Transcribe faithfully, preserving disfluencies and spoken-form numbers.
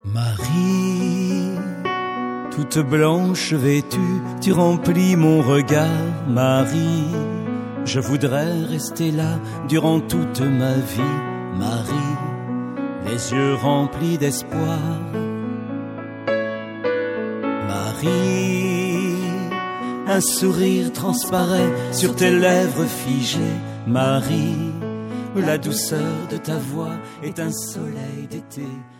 Marie, toute blanche vêtue, tu remplis mon regard, Marie. Je voudrais rester là durant toute ma vie, Marie, les yeux remplis d'espoir. Marie, un sourire transparaît sur tes lèvres figées, Marie, la douceur de ta voix est un soleil d'été.